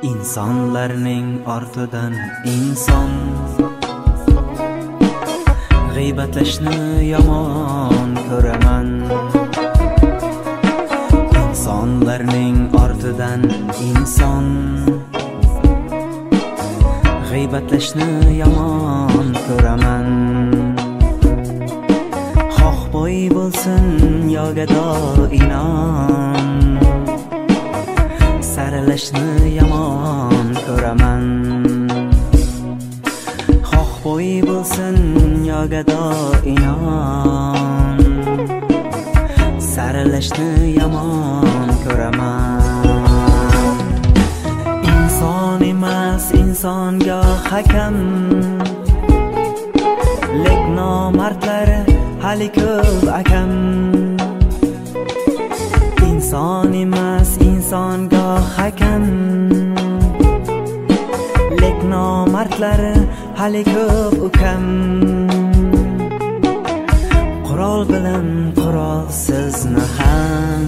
İnsanlarning ortidan inson g'iybatlashni yomon ko'raman. İnsanlarning ortidan inson g'iybatlashni yomon ko'raman. Xoh boy bo'lsin yo gado inon, saralashni yomon ko'raman. Xoh boy bo'lsin yo gado inon, saralashni yomon ko'raman. Inson emas insonga hakam, lek nomardlar hali ko'p akam. İnson emas insonga hakam, lek nomardlar hali ko'p ukam. Qurol bilan qurolsizni ham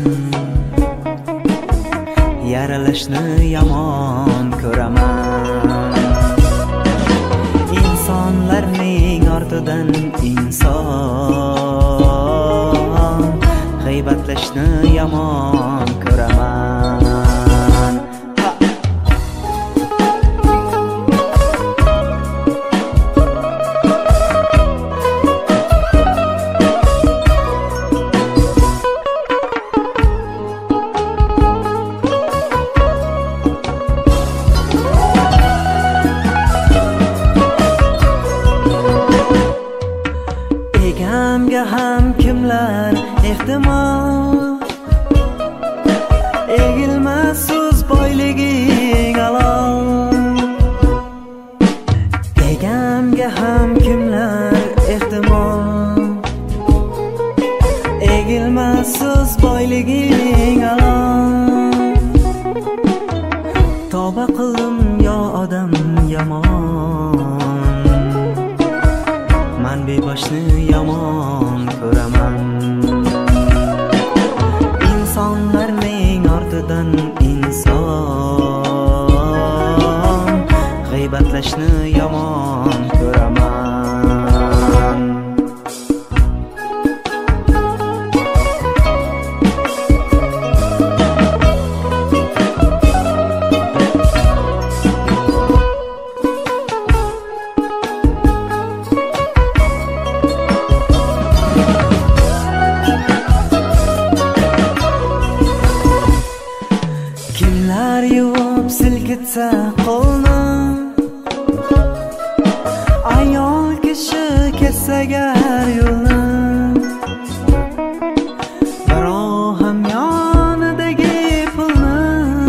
yaralashni yomon ko'raman. İnsonlarning ortidan inson g'iybatlashni yomon ko'raman. Egamga ham kimlar ehtimol, egilmas so'z boyliging halol. Egamga ham kimlar ehtimol, egilmas so'z boyliging halol. Tavba qildim yo odam yomon, man beboshni yomon ko'raman. İnsonlarning ortidan inson g'iybatlashni yomon ko'raman. Kimlar yuvib silkitsa qo'lni, ayol kishi kessa gar yo'lni, birov ham yonidagi pulni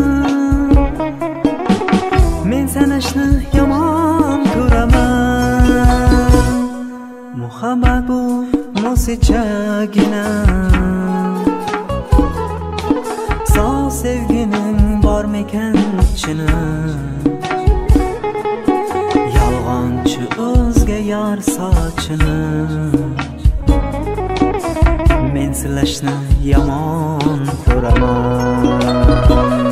men sanashni yomon ko'raman. Muhabbat bu musichagina, sof sevgining bormikan chini, yolg'onchi o'zga yor sochini men silashni yomon ko'raman.